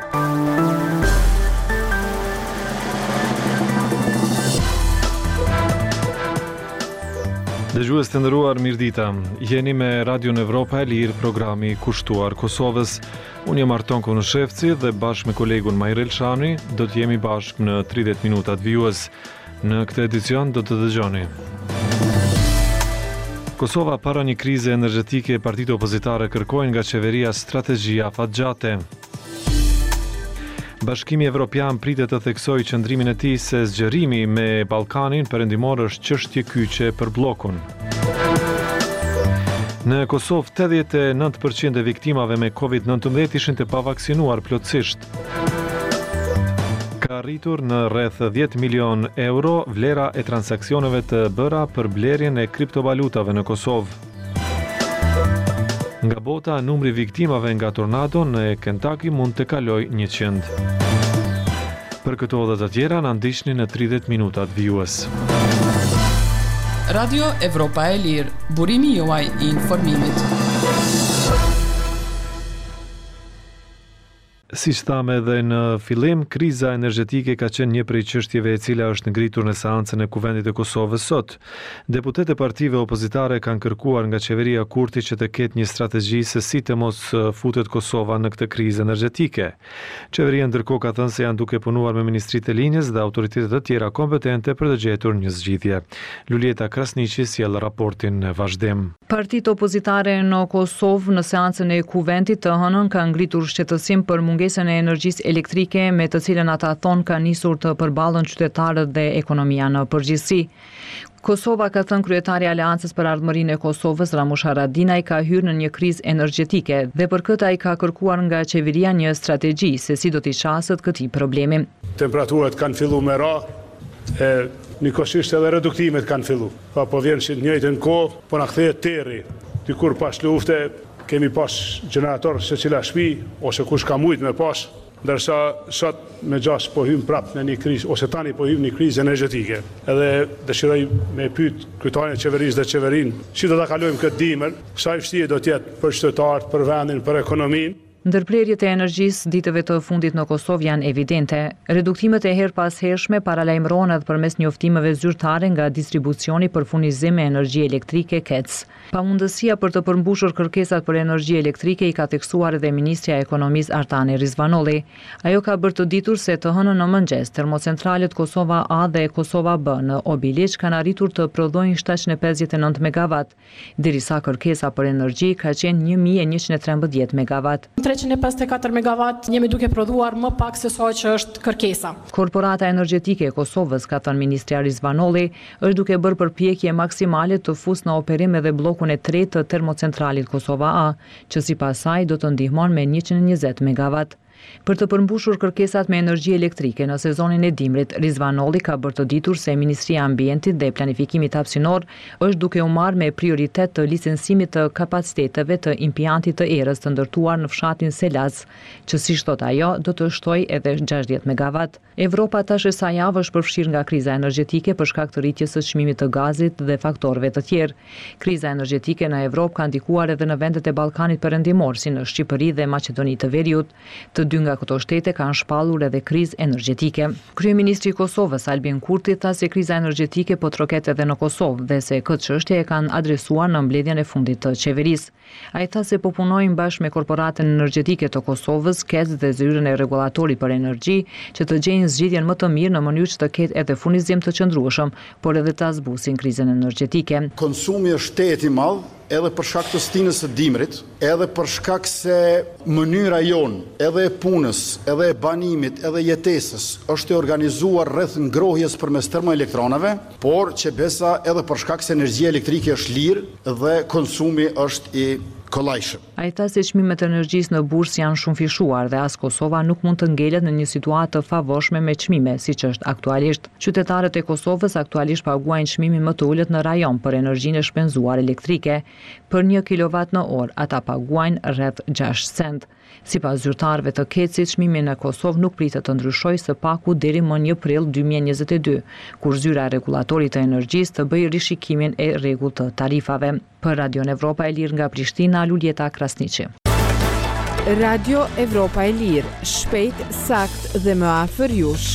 Dëgjues të nderuar, mirëdita. Jeni me Radio Evropa e Lirë, programi kushtuar Kosovës. Unë jam Arton Konushevci dhe bashkë me kolegun Majrel Shani do të jemi bashkë në 30 minutat vijues. Në këtë edicion do të dëgjoni. Kosova para një krize energjetike, partitë opozitare kërkojnë nga qeveria strategji afatgjate. Bashkimi Evropian pritet të theksojë qëndrimin e tij se zgjerimi me Ballkanin perëndimor është çështje kyçe për bllokun. Në Kosovë 89% e viktimave me COVID-19 ishin të pavaksinuar plotësisht. Ka arritur në rreth 10 milion euro vlera e transaksioneve të bëra për blerjen e kriptovalutave në Kosovë. Nga bota, numri viktimave nga tornado në Kentucky mund të kalojë 100. Për këto dhe të tjera, në ndiqni në 30 minutat vijues. Radio Evropa e Lirë, burimi juaj I informimit. Si thamë edhe në fillim, kriza energjetike ka qenë një prej çështjeve e cila është ngritur në seancën e Kuvendit të Kosovës sot. Deputetët e partive opozitare kanë kërkuar nga qeveria Kurti që të ketë një strategji se si të mos futet Kosova në këtë krizë energjetike. Qeveria ndërkohë ka thënë se janë duke punuar me Ministritë e Linjës dhe autoritetet të tjera kompetente për të gjetur një zgjidhje. Lulieta Krasniqi sjell raportin në vazhdim. Partitë opozitare në Kosovë në seancën e Kuvendit të hënën kanë ngritur shqetësim për mungesën e energjisë elektrike me të cilën ata thonë ka nisur të përballen qytetarët dhe ekonomia në përgjithësi. Kosova, ka thënë kryetari I Aleancës për Ardhmërinë e Kosovës, Ramush Haradinaj, ka hyrë në një krizë energjetike dhe për këtë ai ka kërkuar nga qeveria një strategji se si do t'i shasët këtij problemi. Temperaturat kanë filluar me ra, nikosisht edhe reduktimet kanë filluar. Po vjen që në njëjtën kohë, po na kthehet terri. Dikur pas lufte kemi pas gjenerator se cila shtëpi ose kush ka mujt me pas, ndërsa sot me gjas po hym prapë në një krizë ose tani po hym në një krizë energjetike. Edhe dëshiroj me pyet kryetarin e qeverisë dhe qeverinë, si do ta kalojmë këtë dimër, sa I vështirë do të jetë për qytetarët, për vendin, për ekonominë. Ndërprerjet e energjisë ditëve të fundit në Kosovë janë evidente. Reduktimet e her pas hershme paralajmërohen edhe përmes njoftimeve zyrtare nga distribucioni për furnizim me energji elektrike KEC. Pamundësia për të përmbushur kërkesat për energji elektrike I ka theksuar edhe Ministrja e Ekonomisë Artani Rizvanolli. Ajo ka bërë të ditur se të hënën në mëngjes termocentralet Kosova A dhe Kosova B në Obiliq kanë arritur të prodhojnë 759 MW, derisa kërkesa për energji ka qenë 1113 MW. 354 MW jemi duke prodhuar më pak se sa që është kërkesa. Korporata energjetike e Kosovës, ka thënë Ministria Rizvanolli, është duke bërë përpjekje maksimale të fusë në operim edhe bllokun e 3 të termocentralit Kosova A, që sipas saj do të ndihmon me 120 MW. Për të përmbushur kërkesat me energji elektrike në sezonin e dimrit, Rizvanolli ka bërë të ditur se Ministria e Ambientit dhe Planifikimit Hapësinor është duke u marrë me prioritet të licencimit të kapaciteteve të impiantit të erës të ndërtuar në fshatin Selaz, që si thot ajo do të shtojë edhe 60 MW. Evropa tash sa javë është përfshirë nga kriza energjetike për shkak të rritjes së çmimit të gazit dhe faktorëve të tjerë. Kriza energjetike në Evropë ka ndikuar edhe në vendet e Ballkanit Perëndimor, si në Shqipëri dhe Maqedoni të Veriut. Të dy nga këto shtete kanë shpallur edhe krizë energjetike. Kryeministri I Kosovës Albin Kurti tha se kriza energjetike po troket edhe në Kosovë dhe se këtë çështje e kanë adresuar në mbledhjen e fundit të qeverisë. Ai tha se po punojnë bashkë me korporatën energjetike të Kosovës, KEZ dhe zyrën e rregullatorit për energji që të gjejnë zgjidhjen më të mirë në mënyrë që të ketë edhe furnizim të qëndrueshëm, por edhe ta zbusin krizën energjetike. Konsumi është tehet I madh, edhe për shkak të stinës së dimrit, edhe për shkak se mënyra jonë, edhe e punës, edhe e banimit, edhe jetesës, është e organizuar rreth ngrohjes përmes termoelektronave, por që besa edhe për shkak se energjia elektrike është lirë dhe konsumi është I kollajshëm. Ai tha se çmimet e energjisë në bursë janë shumë fishuar dhe as Kosova nuk mund të ngelet në një situatë të favorshme me çmime, siç është aktualisht. Qytetarët e Kosovës aktualisht paguajnë çmimin më të ulët në rajon për energjinë e shpenzuar elektrike. Për 1 kWh ata paguajnë rreth 6 cent. Sipas zyrtarëve të KEC-it, çmimi në Kosovë nuk pritet të ndryshojë së paku deri më 1 prill 2022, kur zyra e rregullatorit të energjisë të bëjë rishikimin e rregullt të tarifave. Për Radio Evropa e Lirë nga Prishtina, Lulieta Krasniqi. Radio Evropa e Lirë, shpejt, sakt dhe më afër jush.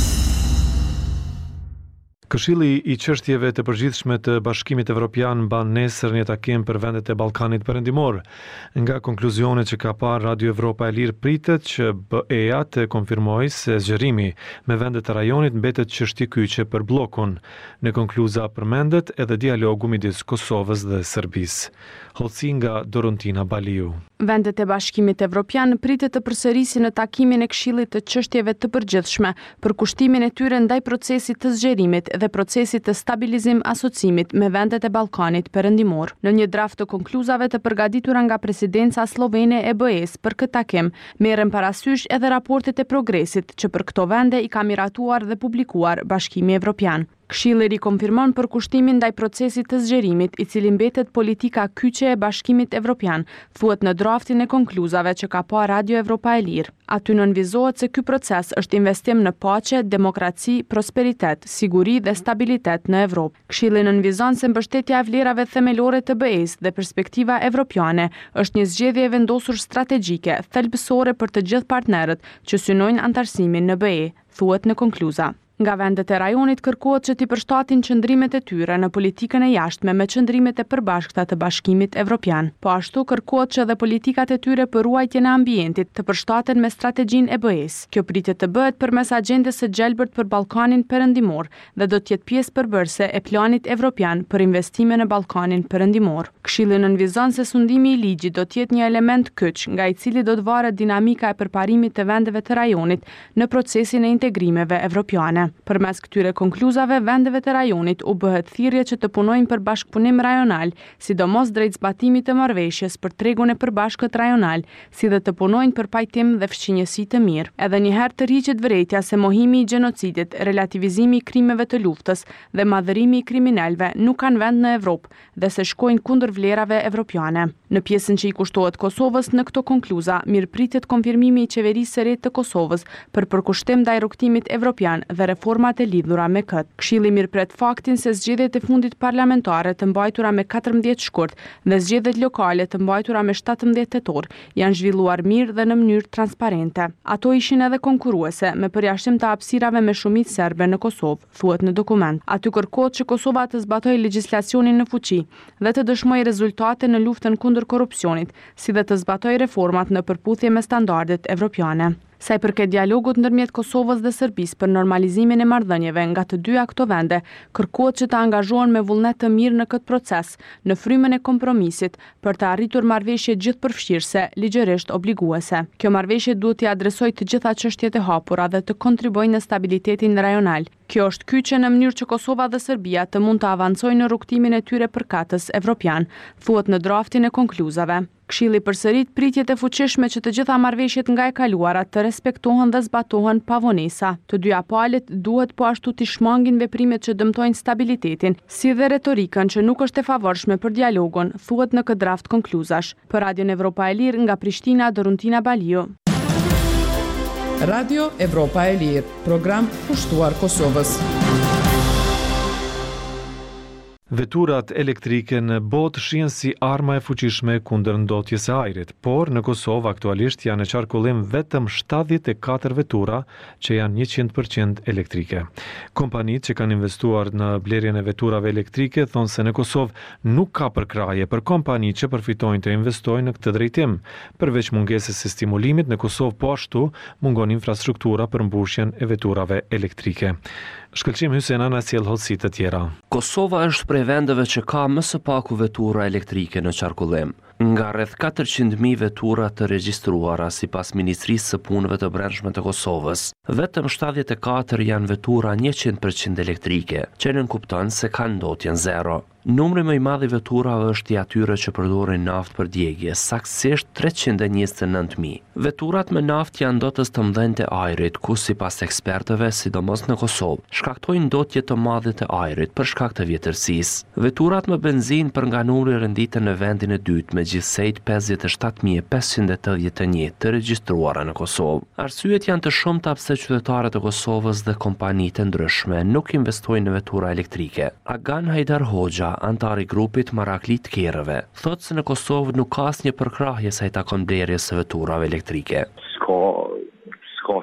Këshilli i çështjeve të përgjithshme të Bashkimit Evropian mban nesër një takim për vendet e Ballkanit Perëndimor. Nga konkluzionet që ka parë Radio Evropa e Lirë pritet që BE-ja të konfirmojë se zgjerimi me vendet e rajonit mbetet çështje kyçe për bllokun. Në konkluza përmendet edhe dialogu midis Kosovës dhe Serbisë. Hollësi nga Dorontina Baliu. Vendet e Bashkimit Evropian pritet të përsërisin në takimin e Këshillit të çështjeve të përgjithshme për kushtimin e tyre ndaj procesit të zgjerimit dhe procesit të stabilizim asocimit me vendet e Ballkanit Perëndimor. Në një draft të konkluzave të përgatitura nga presidenca slovene e BE-s për këtë takim, merren parasysh edhe raportet e progresit që për këto vende i ka miratuar dhe publikuar Bashkimi Evropian. Këshilli rikonfirmon përkushtimin ndaj procesit të zgjerimit, i cili mbetet politika kyçe e Bashkimit Evropian, thuhet në draftin e konkluzave që ka pa Radio Evropa e Lirë. Aty nënvizohet se ky proces është investim në paqe, demokraci, prosperitet, siguri dhe stabilitet në Evropë. Këshilli nënvizon se mbështetja e vlerave themelore të BE-s dhe perspektiva evropiane është një zgjedhje e vendosur strategjike, thelbësore për të gjithë partnerët që synojnë antarësimin në BE, thuhet në konkluza. Nga vendet e rajonit kërkohet që t'i përshtatin qëndrimet e tyre në politikën e jashtme me qëndrimet e përbashkëta të Bashkimit Evropian. Po ashtu kërkohet që dhe politikat e tyre për ruajtjen e ambientit të përshtaten me strategjinë e BE-s. Kjo pritet të bëhet përmes agjendës së gjelbërt për Ballkanin Perëndimor dhe do të jetë pjesë përbërëse e planit evropian për investime në Ballkanin Perëndimor. Këshilli nënvizon se sundimi i ligjit do të jetë një element kyç nga i cili do të varet dinamika e përparimit të vendeve të rajonit në procesin e integrimeve evropiane. Përmes këtyre konkluzave, vendeve të rajonit u bëhet thirrje që të punojnë për bashkëpunim rajonal, sidomos drejt zbatimit të marrëveshjes për tregun e përbashkët rajonal, si dhe të punojnë për pajtim dhe fqinjësi të mirë. Edhe një herë të rriqet vërejtja se mohimi i gjenocidit, relativizimi i krimeve të luftës dhe madhërimi i kriminalëve nuk kanë vend në Evropë dhe se shkojnë kundër vlerave evropiane. Në pjesën që i kushtohet Kosovës në këto konkluza, mirëpritet konfirmimi i qeverisë së re të Kosovës për përkushtim ndaj rrugtimit evropian dhe reformat e lidhura me këtë. Këshilli mirëpret faktin se zgjedhjet e fundit parlamentare të mbajtura me 14 shkurt dhe zgjedhjet lokale të mbajtura me 17 tetor janë zhvilluar mirë dhe në mënyrë transparente. Ato ishin edhe konkurruese me përjashtim të hapësirave me shumicë serbe në Kosovë, thuhet në dokument. Aty kërkohet që Kosova të zbatojë legjislacionin në fuqi dhe të dëshmojë rezultate në luftën kundër korrupsionit, si dhe të zbatojë reformat në përputhje me standardet evropiane. Sa i përket dialogut ndërmjet Kosovës dhe Serbisë për normalizimin e marrëdhënieve nga të dyja këto vende, kërkohet që të angazhohen me vullnet të mirë në këtë proces, në frymën e kompromisit për të arritur marrëveshje gjithëpërfshirëse, ligjërisht obliguese. Kjo marrëveshje duhet t'i adresojë të gjitha çështjet e hapura dhe të kontribuojë në stabilitetin rajonal. Kjo është kyçe në mënyrë që Kosova dhe Serbia të mund të avancojnë në rrugtimin e tyre përkatës evropian, thuhet në draftin e konkluzave. Këshilli përsërit pritjet e fuqishme që të gjitha marrëveshjet nga e kaluara të respektohen dhe zbatohen pa vonesa. Të dyja palët duhet po ashtu t'i shmangin veprimet që dëmtojnë stabilitetin, si dhe retorikën që nuk është e favorshme për dialogun, thuhet në këtë draft konkluzash. Për Radion Evropa e Lirë nga Prishtina, Dorontina Baliu. Radio Evropa e Lirë, program kushtuar Kosovës. Veturat elektrike në botë shihen si arma e fuqishme kundër ndotjes së ajrit, por në Kosovë aktualisht janë në qarkullim vetëm 74 vetura që janë 100% elektrike. Kompanitë që kanë investuar në blerjen e veturave elektrike thonë se në Kosovë nuk ka përkraje për kompanitë që përfitojnë të investojnë në këtë drejtim. Përveç mungesës së stimulimit, në Kosovë po ashtu mungon infrastruktura për mbushjen e veturave elektrike. Shkëlqim Hysena na sjell hollësi të tjera. Kosova është prej vendeve që ka më së paku vetura elektrike në qarkullim. Nga rreth 400.000 vetura të regjistruara sipas Ministrisë së Punëve të Brendshme të Kosovës, vetëm 74 janë vetura 100% elektrike, që nënkupton se kanë ndotjen zero. Numri më i madh i veturave është i atyre që përdorin naftë për djegje, saktësisht 329.000. Veturat me naftë janë ndotës të mëdhenj të ajrit, ku sipas ekspertëve, sidomos në Kosovë, shkaktojnë ndotje të madhe të ajrit për shkak të vjetërsisë. Veturat me benzinë për nga numri renditen në vendin e dytë me gjithsejt 57.581 të regjistruara në Kosovë. Arsyet janë të shumta pse qytetarët e Kosovës dhe kompanitë ndryshme nuk investojnë në vetura elektrike. Agan Hajdar Hoxha, Lia, antari grupit Maraklit Kerëve, thotë se në Kosovë nuk ka asnjë përkrahje sa i takon blerjes së veturave elektrike. Ska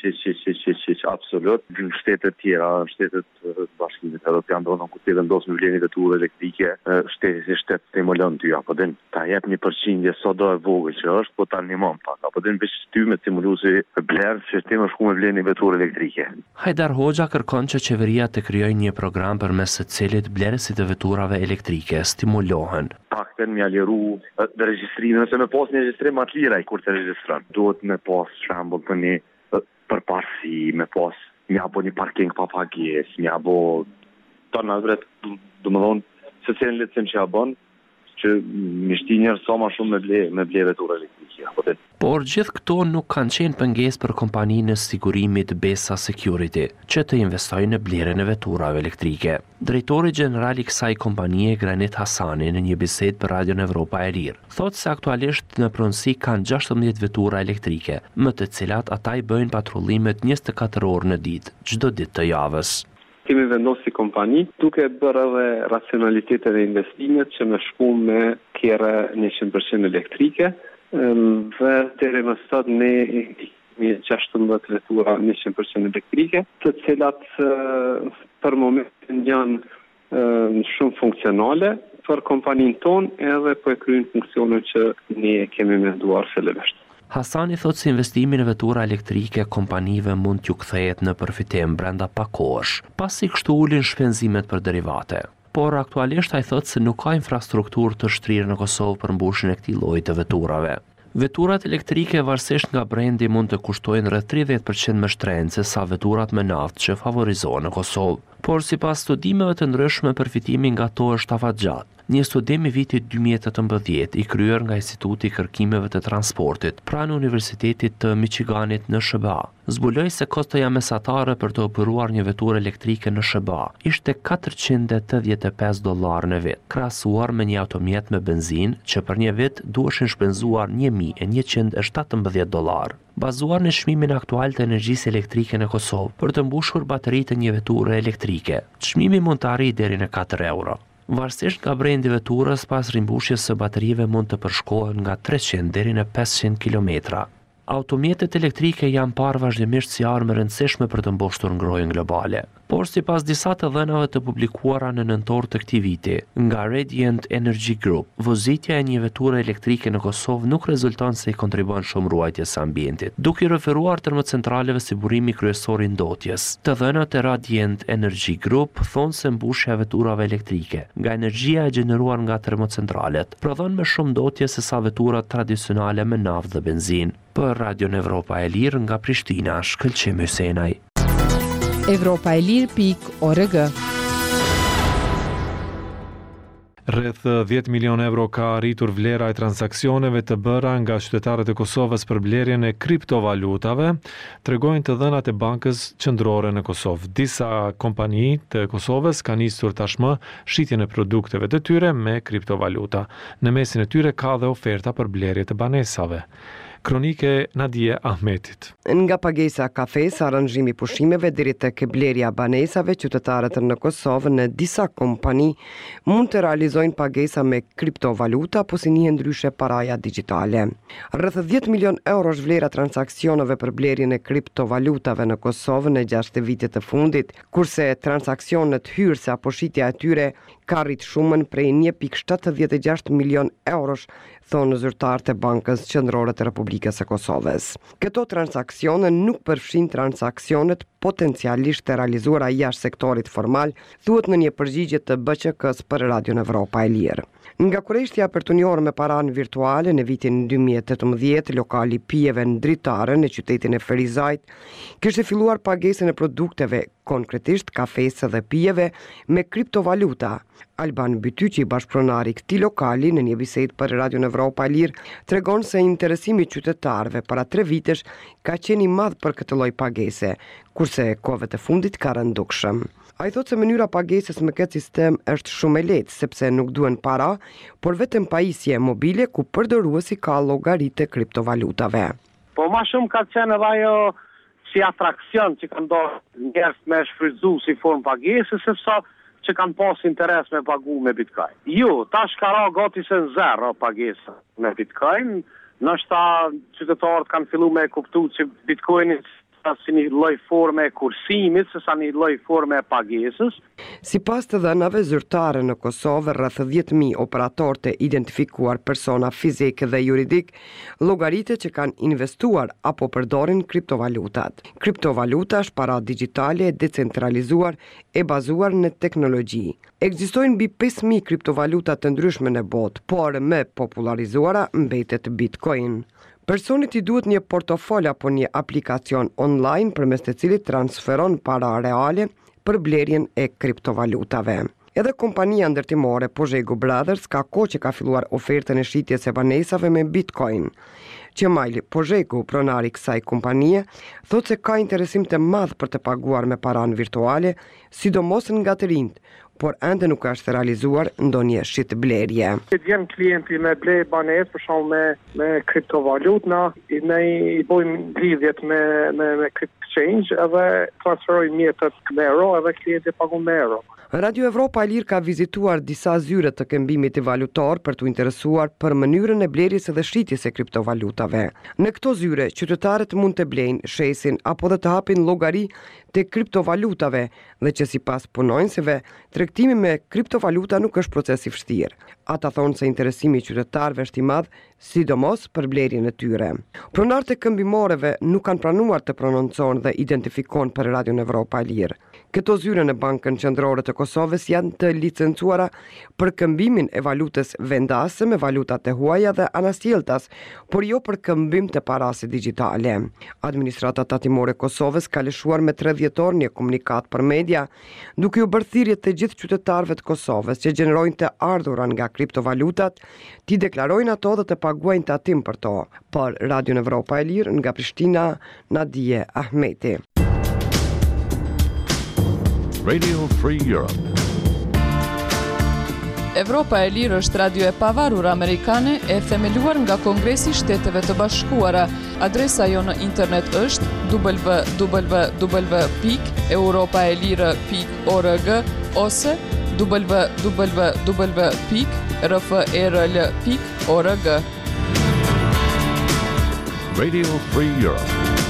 hiç absolut. Në shtetet tjera, në shtetet bashkimit Evropian, do ku ti vendos me vlerën e veturave elektrike, shtet stimulon ty apo den ta jep 1% sa do e vogël që është, po ta animon pak. Apo den veç ty me stimuluesi blerë që ti më shku me vlerën e veturave elektrike. Hajdar Hoxha kërkon që qeveria të krijojë një program përmes së cilit blerësit e veturave elektrike stimulohen. Pakten me aliru regjistrimin, nëse me pas një regjistrim atë lira kur të regjistron. Duhet me pas shembull për një përparësi, me pas një apo një parking pa pagesë, një apo tona vret, domethënë se cilën licim që ja bën, që më shtin njerëz sa më shumë me ble vetura elektrike. Por gjithë këto nuk kanë qenë pengesë për kompaninë e sigurimit Besa Security, që të investojë në blerjen e veturave elektrike. Drejtori gjeneral i kësaj kompanie, Granit Hasani, në një bisedë për Radion Evropa e Lirë, thotë se aktualisht në pronësi kanë 16 vetura elektrike, më të cilat ata i bëjnë patrullimet 24 orë në ditë, çdo ditë të javës. Kemi vendosur si kompani duke bërë edhe racionalitetet e investimit që me shku me kjerë 100% elektrike dhe deri më sot ne kemi 16 vetura 100% elektrike, të cilat për momentin janë shumë funksionale për kompaninë tonë edhe po e kryejnë funksionin që ne kemi menduar fillimisht. Hasani thotë se investimi në vetura elektrike kompanive mund t'ju kthehet në përfitim brenda pak kohësh, pasi kështu ulin shpenzimet për derivate. Por aktualisht ai thotë se nuk ka infrastrukturë të shtrirë në Kosovë për mbushjen e këtij lloji të veturave. Veturat elektrike varësisht nga brendi mund të kushtojnë rreth 30% më shtrenjtë se sa veturat me naftë që favorizohen në Kosovë. Por sipas studimeve të ndryshme përfitimi nga to është afatgjatë. Një studim i vitit 2018 i kryer nga Instituti i Kërkimeve të Transportit pranë Universitetit të Michiganit në SBA zbuloi se kostoja mesatare për të operuar një veturë elektrike në SBA ishte $485 në vit, krahasuar me një automjet me benzinë që për një vit duheshin shpenzuar $1.117. Bazuar në çmimin aktual të energjisë elektrike në Kosovë për të mbushur bateritë e një veture elektrike, çmimi mund të arrijë deri në €4. Varësisht nga brendi veturës, pas rimbushjes së baterive mund të përshkohen nga 300 deri në 500 kilometra. Automjetet elektrike janë parë vazhdimisht si armë e rëndësishme për të mboshtur ngrohjen globale. Por sipas disa të dhënave të publikuara në nëntor të këtij viti nga Radiant Energy Group, vozitja e një veture elektrike në Kosovë nuk rezulton se i kontribon shumë ruajtjes së ambientit. Duke i referuar termocentraleve si burimi kryesor i ndotjes, të dhënat e Radiant Energy Group thonë se mbushja e veturave elektrike nga energjia e gjeneruar nga termocentralet prodhon më shumë ndotje se sa veturat tradicionale me naftë dhe benzinë. Për Radion Evropa e Lirë nga Prishtina, Shkëlqim Hysenaj. Evropaelir.org. Rreth 10 milion euro ka arritur vlera e transaksioneve të bëra nga qytetarët e Kosovës për blerjen e kriptovalutave, tregojnë të dhënat e Bankës Qendrore në Kosovë. Disa kompani të Kosovës kanë nisur tashmë shitjen e produkteve të tyre me kriptovaluta. Në mesin e tyre ka dhe oferta për blerje të banesave. Kronike Nadije Ahmetit. Nga pagesa kafes, aranjimi pushimeve deri tek blerja banesave, qytetarët në Kosovë në disa kompani mund të realizojnë pagesa me kriptovaluta apo si njihet ndryshe paraja digjitale. Rreth 10 milion euro është vlera transaksioneve për blerjen e kriptovalutave në Kosovë në 6 vitet të fundit, kurse transaksionet hyrëse apo shitja e tyre ka rrit shumën prej 1.76 milion eurosh, thonë zyrtarët e Bankës Qendrore të Republikës së Kosovës. Këto transaksione nuk përfshin transaksionet potencialisht të realizuara jashtë sektorit formal, thuhet në një përgjigje të BÇK-s për Radion Evropa e Lirë. Nga kurreshtja përtunjore me paranë virtuale në vitin 2018, lokali pijeve në Dritare në qytetin e Ferizajt kishte filluar pagesën e produkteve, konkretisht kafese dhe pijeve, me kriptovaluta. Alban Bytyqi, bashkëpronari i këtij lokali, në një bisedë për Radion Evropa e Lirë, tregon se interesimi i qytetarëve para 3 vitesh ka qenë i madh për këtë lloj pagese, kurse kohëve të fundit ka rënë dukshëm. Ai thotë se mënyra pagesës me këtë sistem është shumë e lehtë sepse nuk duhen para, por vetëm pajisje mobile ku përdoruesi ka llogaritë kriptovalutave. Po më shumë ka qenë edhe ajo si atraksion që ka ndodhur njerëz me shfrytzu si formë pagesë, sepse që kanë pas interes me pagu me Bitcoin. Jo, tash ka ra gati se në zero pagesa me Bitcoin, nështë qytetarët kanë fillu me kuptu që Bitcoinin si një lloj forme e kursimit, se sa një lloj forme e pagesës. Sipas të dhënave zyrtare në Kosovë, rreth 10.000 operatorë të identifikuar persona fizike dhe juridik, llogaritë që kanë investuar apo përdorin kriptovalutat. Kriptovaluta është para digjitale e decentralizuar e bazuar në teknologji. Ekzistojnë mbi 5.000 kriptovaluta të ndryshme në botë, por më popularizuara mbetet Bitcoin. Personit i duhet një portofol apo një aplikacion online përmes të cilit transferon para reale për blerjen e kriptovalutave. Edhe kompania ndërtimore Pozhego Brothers ka kohë që ka filluar ofertën e shitjes së banesave me Bitcoin. Qemali Pozhego, pronari i kësaj kompanie, thotë se ka interesim të madh për të paguar me paranë virtuale, sidomos nga të rinjt, por ende nuk është realizuar ndonjë shitblerje. Vjen klienti me ble banesë për shembull me kriptovalutë, ne i bëjmë lidhjet me exchange edhe transferojmë mjetet me euro edhe klienti pagon me euro. Radio Evropa e Lirë ka vizituar disa zyre të këmbimit valutar për të interesuar për mënyrën e blerjes dhe shitjes së kriptovalutave. Në këto zyre, qytetarët mund të blejnë, shesin apo dhe të hapin llogari të kriptovalutave dhe që sipas punonjësve, tregtimi me kriptovaluta nuk është proces i vështirë. Ata thonë se interesimi i qytetarëve është i madh, sidomos për blerjen e tyre. Pronarët e këmbimoreve nuk kanë pranuar të prononcojnë dhe identifikojnë për Radio Evropa e Lirë. Këto zyre në Bankën Qendrore të Kosovës janë të licencuara për këmbimin e valutës vendase me valutat e huaja dhe anasjelltas, por jo për këmbim të parave digjitale. Administrata tatimore e Kosovës ka lëshuar me 3 dhjetor një komunikat për media, duke u bërë thirrje të gjithë qytetarëve të Kosovës që gjenerojnë të ardhurat nga kriptovalutat, t'i deklarojnë ato dhe të paguajnë tatim për to. Për Radio Evropa e Lirë nga Prishtina, Nadije Ahmeti. Radio Free Europe. Evropa e Lirë është radio e pavarur amerikane e themeluar nga Kongresi i Shteteve të Bashkuara. Adresa jo në internet është www.europaelire.org ose www.rferl.org. Radio Free Europe.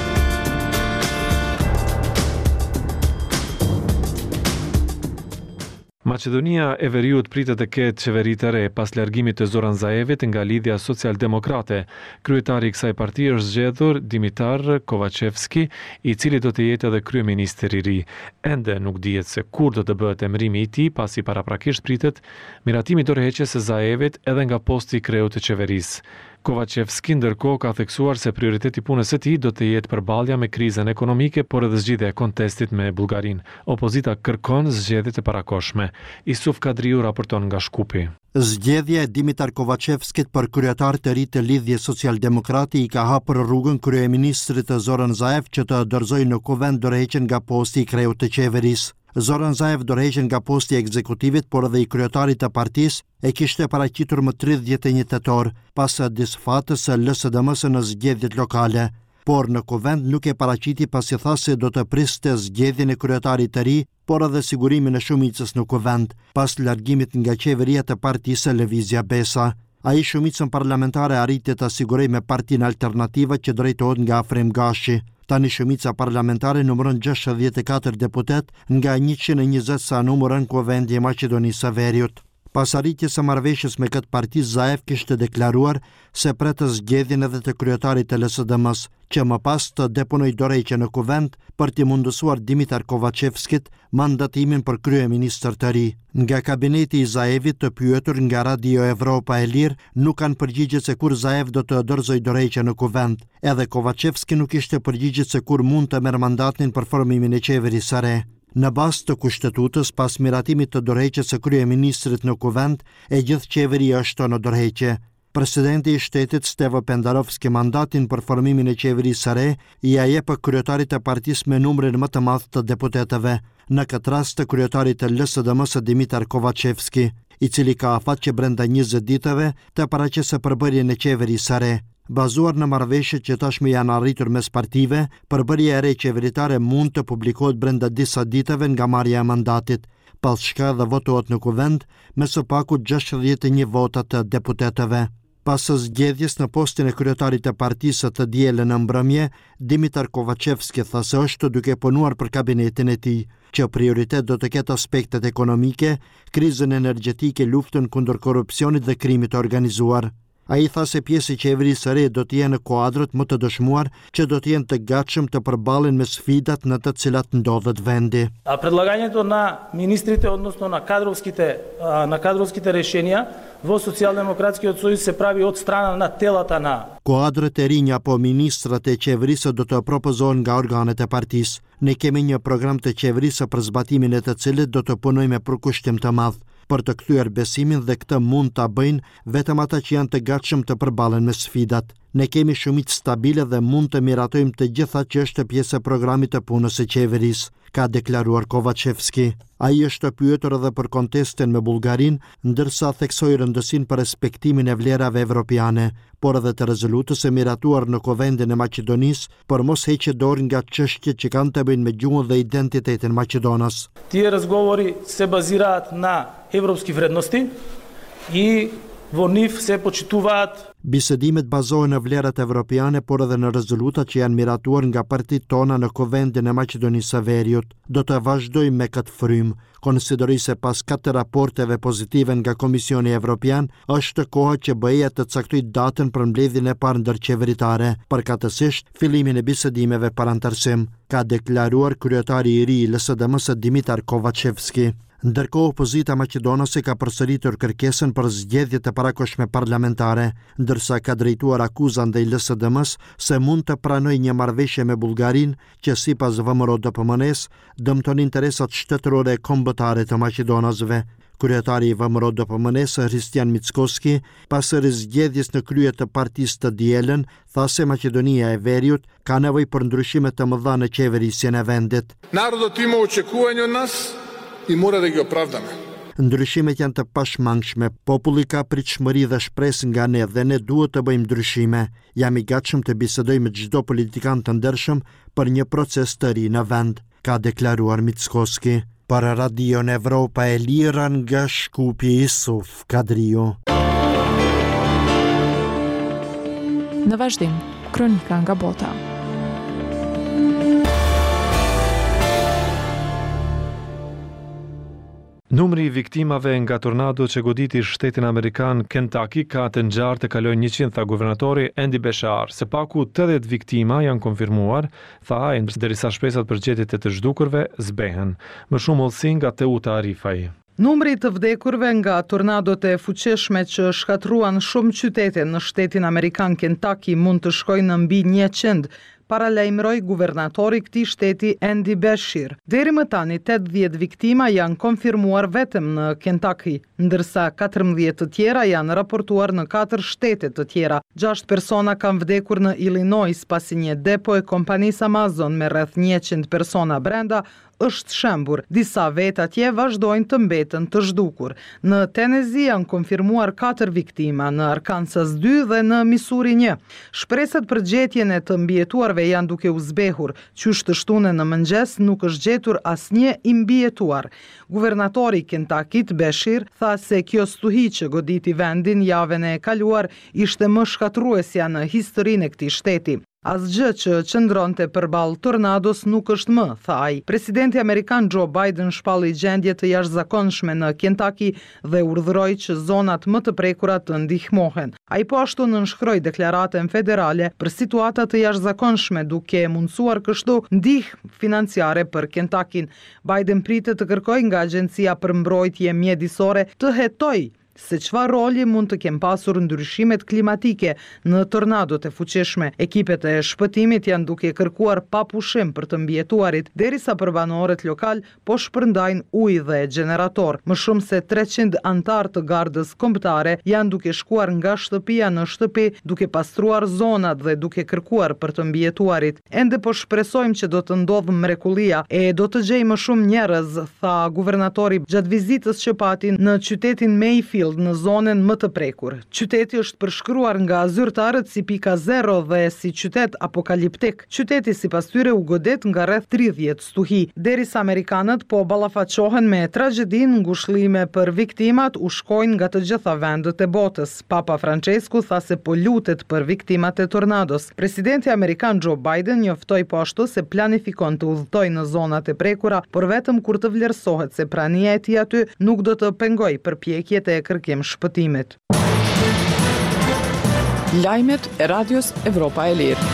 Maqedonia e Veriut pritet të ketë qeveri të re pas largimit të Zoran Zaevit nga lidhja social-demokrate. Kryetari i kësaj partie është zgjedhur Dimitar Kovacevski, i cili do të jetë edhe kryeministër i ri. Ende nuk dihet se kur do të bëhet emërimi i tij, pasi paraprakisht pritet miratimi dorëheqjes së Zaevit edhe nga posti i kreut të qeverisë. Kovacevski ndërkohë ka theksuar se prioriteti punës së tij do të jetë përballja me krizën ekonomike, por edhe zgjidhja e kontestit me Bullgarinë. Opozita kërkon zgjedhje të parakohshme. Isuf Kadriu raporton nga Shkupi. Zgjedhja e Dimitar Kovacevskit për kryetar të ri të lidhjes social-demokrati i ka hapur rrugën kryeministrit Zoran Zaev që të dorëzojë në kuvend dorëheqjen nga posti i kreut të qeverisë. Zoran Zaev dorëheqen nga posti i ekzekutivit, por edhe i kryetarit të partisë e kishte paraqitur më 31 tetor pas disfatës së LSDM-s në zgjedhjet lokale. Por në kuvend nuk e paraqiti pasi tha se do të priste zgjedhjen e kryetarit të ri, por edhe sigurimin e shumicës në kuvend, pas largimit nga qeveria të partisë Lëvizja Besa. Ai shumicën parlamentare arriti të sigurojë me Partinë Alternative që drejtohet nga Afrim Gashi. Tani shumica parlamentare numëron 64 deputet nga 120 sa numëron kuvendi i Maqedonisë së Veriut. Pas arritjes së marrëveshjes me këtë parti, Zaev kishte deklaruar se pret zgjedhjen edhe të kryetarit të LSDM-s, që më pas të deponoj dorëheqje në kuvend për t'i mundësuar Dimitar Kovacevskit mandatimin për kryeministër të ri. Nga kabineti i Zaevit të pyetur nga Radio Evropa e Lirë, nuk kanë përgjigje se kur Zaev do të dorëzoj dorëheqje në kuvend. Edhe Kovacevski nuk ishte përgjigje se kur mund të merr mandatin për formimin e qeverisë së re. Në bazë të kushtetutës, pas miratimit të dorëheqjes së kryeministrit në kuvend, e gjithë qeveria është në dorëheqje. Presidenti i shtetit Stevo Pendarovski mandatin për formimin e qeverisë së re i jep kryetarit të partisë me numrin më të madh të deputetëve, në këtë rast të kryetarit të LSDM-s Dimitar Kovacevski, i cili ka afat që brenda 20 ditëve të paraqesë përbërjen e qeverisë së re. Bazuar në marrëveshjet që tashmë janë arritur mes partive, përbërja e re qeveritare mund të publikohet brenda disa ditëve nga marrja e mandatit. pas shka dhe votohet në kuvend me së paku 61 vota të deputetëve. Pas zgjedhjes në postin e kryetarit të partisë të dielën në mbrëmje, Dimitar Kovacevski tha se është duke punuar për kabinetin e tij, që prioritet do të ketë aspektet ekonomike, krizën energjetike, luftën kundër korrupsionit dhe krimit të organizuar. Ai tha se pjesë e qeverisë së re do të jenë kuadrët më të dëshmuar që do të jenë të gatshëm të përballen me sfidat në të cilat ndodhet vendi. Предлагањето на министрите, односно на кадровските решенија во Социјалдемократскиот сојуз се прави од страна на телата на. Kuadrët e rinj apo ministrat e qeverisë do të propozohen nga organet e partisë. Ne kemi një program të qeverisë për zbatimin e të cilit do të punojmë për kushtim të madh, për të kthyer besimin dhe këtë mund ta bëjnë vetëm ata që janë të gatshëm të përballen me sfidat. Ne kemi shumicë stabile dhe mund të miratojmë të gjitha që është pjesë e programit të punës së qeverisë, ka deklaruar Kovacevski. Ai është pyetur edhe për kontestin me Bullgarinë, ndërsa theksoi rëndësinë për respektimin e vlerave evropiane, por edhe të rezolutës e miratuar në Kuvendin e Maqedonisë për mos heqje dorë nga çështjet që kanë të bëjnë me gjuhën dhe identitetin maqedonës. Тие разговори се базираат на европски вредности и во нив се почитуваат. Bisedimet bazohen në vlerat evropiane, por edhe në rezolutat që janë miratuar nga partitë tona në Kuvendin e Maqedonisë së Veriut. Do të vazhdojmë me këtë frymë, konsideroj se pas 4 raporteve pozitive nga Komisioni Evropian, është koha që BE-ja të caktojë datën për mbledhjen e parë ndërqeveritare, përkatësisht fillimin e bisedimeve parantarësim, ka deklaruar kryetari i ri i LSDM-s Dimitar Kovacevski. Ndërkohë opozita maqedonase ka përsëritur kërkesën për zgjedhje të parakohshme parlamentare, ndërsa ka drejtuar akuza ndaj LSDM-s se mund të pranojë një marrëveshje me Bullgarinë që sipas VMRO-DPM-s dëmton interesat shtetërore e kombëtare të maqedonasve. Kryetari i VMRO-DPM-s Hristijan Mickoski, pas zgjedhjes në krye të partisë të dielën, tha se Maqedonia e Veriut ka nevojë për ndryshime të mëdha në qeverisjen e vendit. Narodot ima očekivanja od nas i mora da ih opravdame. Ndryshimet janë të pashmangshme, populli ka pritshmëri dhe shpresë nga ne dhe ne duhet të bëjmë ndryshime. Jam i gatshëm të bisedoj me çdo politikan të ndershëm për një proces të ri në vend, ka deklaruar Mickoski. Për Radion Evropa e Lira nga Shkupi Isuf Kadriu. Në vazhdim, kronika nga bota. Numri I viktimave nga tornado që goditi shtetin amerikan Kentucky ka të ngjarë të kalojë 100, tha guvernatori Andy Beshear. Së paku 80 viktima janë konfirmuar, tha ai, derisa shpresat për gjetjet e të zhdukurve zbehen. Më shumë hollësi nga Teuta Arifaj. Numri të vdekurve nga tornadot e fuqishme që shkatruan shumë qytete në shtetin amerikan Kentucky mund të shkojnë në mbi 100, paralajmëroi guvernatori këtij shteti Andy Beshear. Deri më tani 80 viktima janë konfirmuar vetëm në Kentucky, ndërsa 14 të tjera janë raportuar në 4 shtete të tjera. 6 persona kanë vdekur në Illinois pasi një depo e kompanisë Amazon me rreth 100 persona brenda është shembur. Disa vetë atje vazhdojnë të mbeten të zhdukur. Në Tennessee janë konfirmuar 4 viktima, në Arkansas 2 dhe në Missouri 1. Shpresat për gjetjen e të mbijetuarve janë duke u zbehur. Qysh të shtune në mëngjes nuk është gjetur asnjë I mbijetuar. Guvernatori I Kentucky Beshear tha se kjo stuhi që goditi vendin javën e kaluar ishte më shkatruesja në historinë e këtij shteti. Asgjë që qëndronte përballë tornados nuk është më, tha ai. Presidenti amerikan Joe Biden shpalli gjendje të jashtëzakonshme në Kentucky dhe urdhëroi që zonat më të prekura të ndihmohen. Ai po ashtu nënshkroi deklaratën federale për situata të jashtëzakonshme duke mundsuar kështu ndihmë financiare për Kentuckyn. Biden pritet të kërkojë nga Agjencia për Mbrojtje Mjedisore të hetojë se çfarë roli mund të kenë pasur ndryshimet klimatike në tornadot e fuqishme. Ekipet e shpëtimit janë duke kërkuar pa pushim për të mbijetuarit, derisa përbanorët lokal po shpërndajnë ujë dhe gjenerator. Më shumë se 300 antar të gardës kombëtare janë duke shkuar nga shtëpia në shtëpi, duke pastruar zonat dhe duke kërkuar për të mbijetuarit. Ende po shpresojmë që do të ndodhë mrekullia e do të gjejmë më shumë njerëz, tha guvernatori gjatë vizitës që pati në qytetin Mayfield Springfield në zonën më të prekur. Qyteti është përshkruar nga zyrtarët si pika 0 dhe si qytet apokaliptik. Qyteti sipas tyre u godet nga rreth 30 stuhi. Derisa amerikanët po ballafaqohen me tragjedinë, ngushëllime për viktimat u shkojnë nga të gjitha vendet e botës. Papa Francesku tha se po lutet për viktimat e tornados. Presidenti amerikan Joe Biden njoftoi po ashtu se planifikon të udhëtojë në zonat e prekura, por vetëm kur të vlerësohet se prania e tij aty nuk do të pengojë përpjekjet e kërkim shpëtimit. Lajmet e Radios Evropa e Lirë.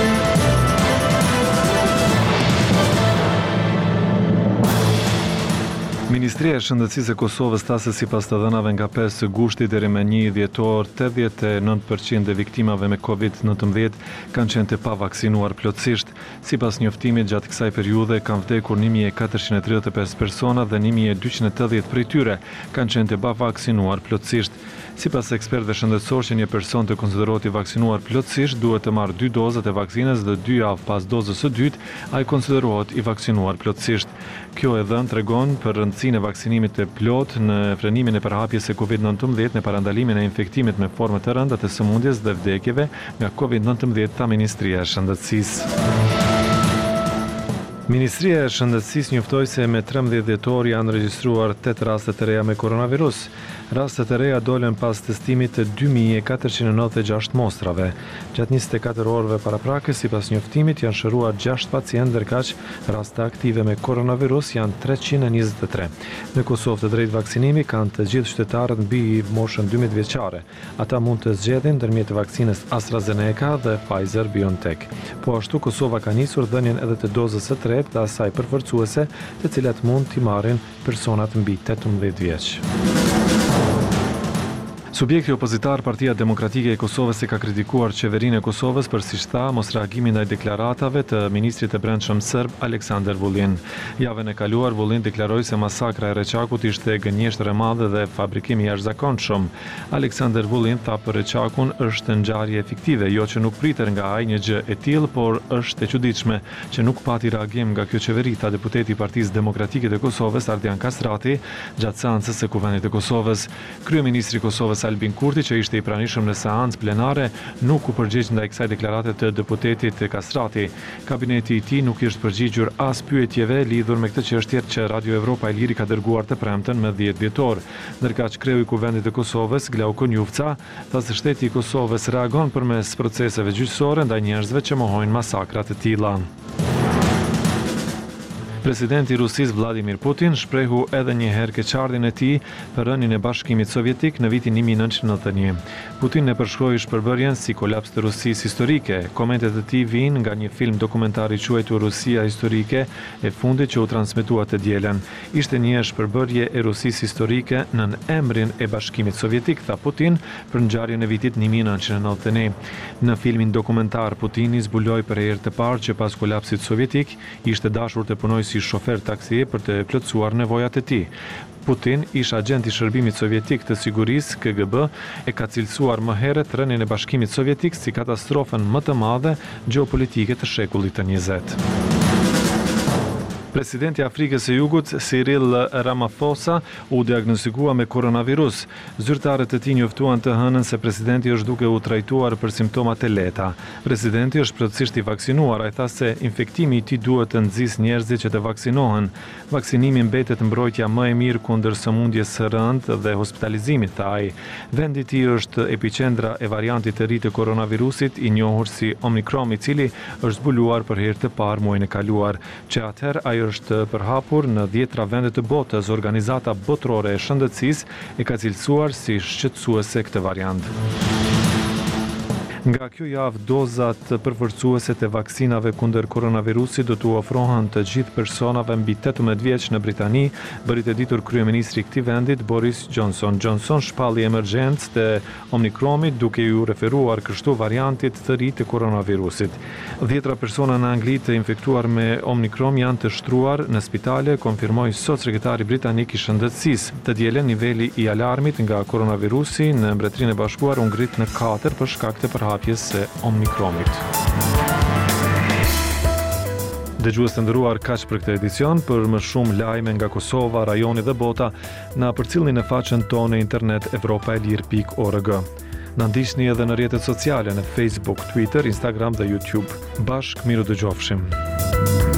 Ministria e Shëndetësisë e Kosovës tha se sipas të dhënave nga 5 gushti deri me 1 dhjetor, 89% e viktimave me COVID-19 kanë qenë të pavaksinuar plotësisht. Sipas njoftimit, gjatë kësaj periudhe kanë vdekur 1435 persona dhe 1280 prej tyre kanë qenë të pavaksinuar plotësisht. Sipas ekspertëve shëndetësor, që një person të konsiderohet i vaksinuar plotësisht duhet të marrë 2 dozat e vaksinës dhe 2 javë pas dozës së dytë, ai konsiderohet i vaksinuar plotësisht. Kjo edhe tregon për rëndësinë e vaksinimit të plot në frenimin e përhapjes së COVID-19 në parandalimin e infektimit me forma të rënda të sëmundjes dhe vdekjeve nga COVID-19, tha Ministria e Shëndetësisë. Ministria e Shëndetësisë njoftoi se me 13 dhjetor janë regjistruar 8 raste të reja me koronavirus. Rastet e reja dolën pas testimit të 2496 mostrave. Gjatë 24 orëve paraprakës, sipas njoftimit, janë shëruar 6 pacientë, ndërkaq raste aktive me koronavirus janë 323. Në Kosovë të drejtë vaksinimi kanë të gjithë qytetarët mbi moshën 12 vjeçare. Ata mund të zgjedhin ndërmjet vaksinës AstraZeneca dhe Pfizer-BioNTech. Po ashtu Kosova ka nisur dhënien edhe të dozës së tretë të asaj përforcuese, të cilat mund t'i marrin personat mbi 18 vjeç. Subjekti opozitar Partia Demokratike e Kosovës e ka kritikuar qeverinë e Kosovës për, siç tha, mos reagimin ndaj deklaratave të ministrit të brendshëm serb Aleksandar Vulin. Javën e kaluar Vulin deklaroi se masakra e Reçakut ishte gënjeshtër e madhe dhe fabrikim i jashtëzakonshëm. Aleksandar Vulin tha për Reçakun është ngjarje fiktive, jo që nuk priter nga ai një gjë e tillë, por është e çuditshme që nuk pati reagim nga kjo qeveri, tha deputeti i Partisë Demokratike të Kosovës Ardian Kastrati gjatë seancës së Kuvendit të Kosovës. Kryeministri i Kosovës Albin Kurti, që ishte i pranishëm në seancë plenare, nuk u përgjigj ndaj kësaj deklarate të deputetit Kastrati. Kabineti i tij nuk ishte përgjigjur as pyetjeve lidhur me këtë çështje që Radio Evropa e Liri ka dërguar të premten me 10 dhjetor. Ndërkaq kreu i Kuvendit të Kosovës, Glauko Njufca, tha se shteti i Kosovës reagon përmes proceseve gjyqësore ndaj njerëzve që mohojnë masakra të tilla. Presidenti i Rusisë Vladimir Putin shprehu edhe një herë keqardhjen e tij për rënien e Bashkimit Sovjetik në vitin 1991. Putin e përshkroi shpërbërjen si kolaps të Rusisë historike. Komentet e tij vijnë nga një film dokumentar i quajtur Rusia historike e fundit që u transmetua të dielën. Ishte një shpërbërje e Rusisë historike në emrin e Bashkimit Sovjetik, tha Putin për ngjarjen e vitit 1991. Në filmin dokumentar Putini zbuloi për herë të parë që pas kolapsit sovjetik ishte dashur të punojë si shofer taksi për të plotësuar nevojat e tij. Putin, ish agent i shërbimit sovjetik të sigurisë KGB, e ka cilësuar më herët rënien e Bashkimit Sovjetik si katastrofën më të madhe gjeopolitike të shekullit të 20. Presidenti i Afrikës së Jugut, Cyril Ramaphosa, u diagnostikua me koronavirus. Zyrtarët e tij njoftuan të hënën se presidenti është duke u trajtuar për simptomat e lehta. Presidenti është plotësisht i vaksinuar, ai tha se infektimi i tij duhet të nxjisë njerëzit që të vaksinohen. Vaksinimi mbetet mbrojtja më e mirë kundër sëmundjes së rëndë dhe hospitalizimit, tha ai. Vendi i tij është epiqendra e variantit të ri të koronavirusit, i njohur si Omicron, i cili është zbuluar për herë të parë muajin e kaluar, që atëherë ai është përhapur në 10 vende të botës. Organizata Botërore e Shëndetësisë e ka cilësuar si shqetësuese këtë variant. Nga kjo javë, dozat përforcuese të vaksinave kundër koronavirusit do t'u ofrohen të gjithë personave mbi 18 vjeç në Britani, bëri të ditur kryeministri i këtij vendit Boris Johnson. Johnson shpalli emergjencë të Omicronit duke ju referuar kështu variantit të ri të koronavirusit. 10 persona në Angli të infektuar me Omicron janë të shtruar në spitale, konfirmoi sot sekretari britanik i shëndetësisë. Të dielën niveli i alarmit nga koronavirusi në Mbretërinë e Bashkuar u ngrit në 4 për shkak të përhapjes së Omicronit. Dëgjues të nderuar, kaq për këtë edicion. Për më shumë lajme nga Kosova, rajoni dhe bota, na përcjellni në faqen tonë internet evropaelir.org. Na ndiqni edhe në rrjetet sociale në Facebook, Twitter, Instagram dhe YouTube. Bashk miru dëgjofshim.